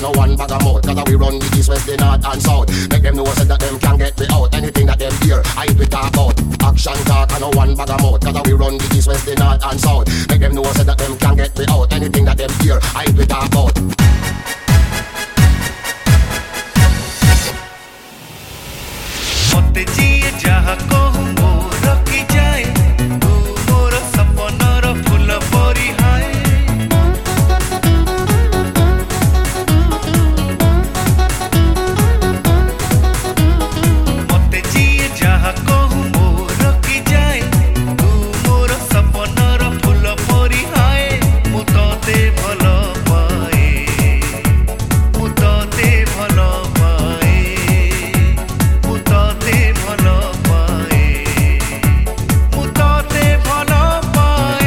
and no one bag of mouth. Cause we run the east, west, the north and south. Make them know said that them can't get me out. Anything that them hear, I we talk about. Action talk and no one bag of mouth. Cause we run the east, west, the north and south. Make them know said that them can't get me out. Anything that them hear, I we talk about. मते जिए जहाँ कहूँ मोर की जाए तू मोर सपनर फूल परी हाय मते जिए जहाँ कहूँ मोर की जाए तू मोर सपनर फूल परी हाय मु तोते भल पाए मु तोते भल पाए मु तोते भल पाए मु तोते भल पाए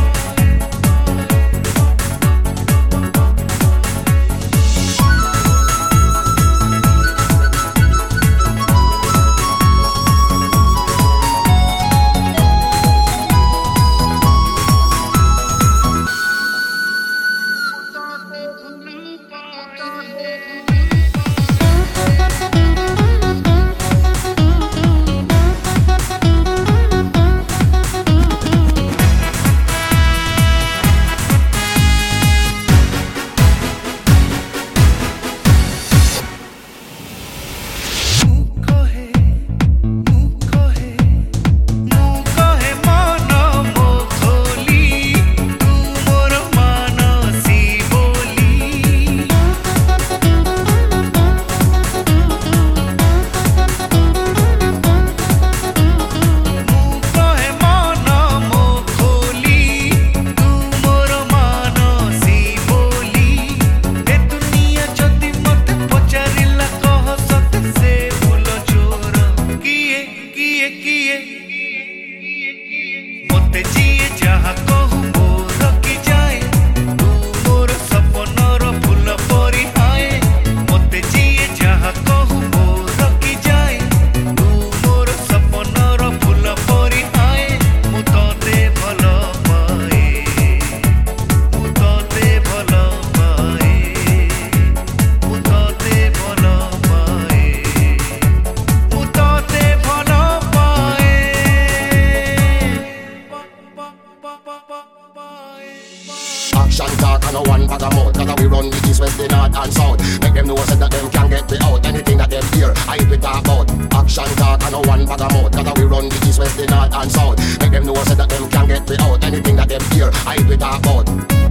मते जिए जहाँ कहूँ मोर की जाए तू मोर सपनर फूल परी हाय मते जिए जहाँ कहूँ मोर की जाए तू मोर सपनर फूल परी हाय मु तोते भल पाए मु तोते भल पाए मु तोते भल पाए मु तोते भल पाए Action talk and no one bag of mouth. Cause we run the east, west, the north and south. Make them know said that them can't get me out. Anything that them hear, I we talk about. Action talk and no one bag of mouth. Cause we run the east, west, the north and south. Make them know said that them can't get me out. Anything that them hear, I we talk about.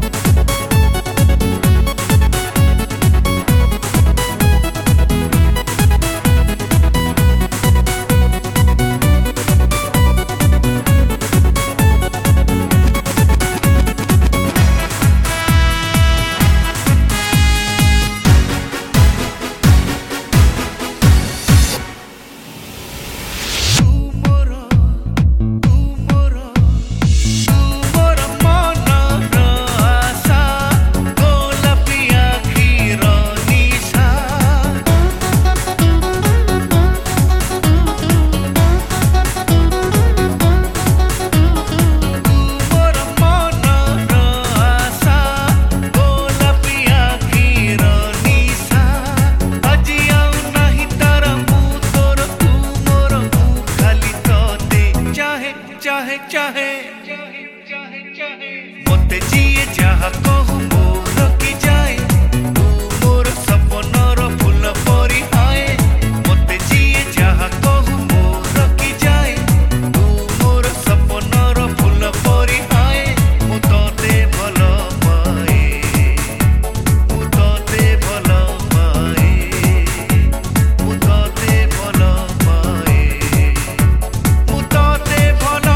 चाहे मते जिए जहाँ कहूँ मोर की जाए तू मोर सपनर फूल परी हाय मते जिए जहाँ कहूँ मोर की जाए तू मोर सपनर फूल परी हाय मु तोते भल पाए मु तोते भल पाए मु तोते भल पाए मु तोते भल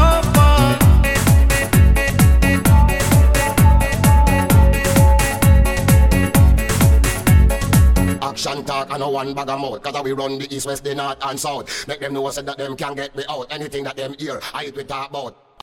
Action talk and no one bag of mouth. Cause we run the east, west, the north and south. Make them know said that them can't get me out. Anything that them hear, I we talk about.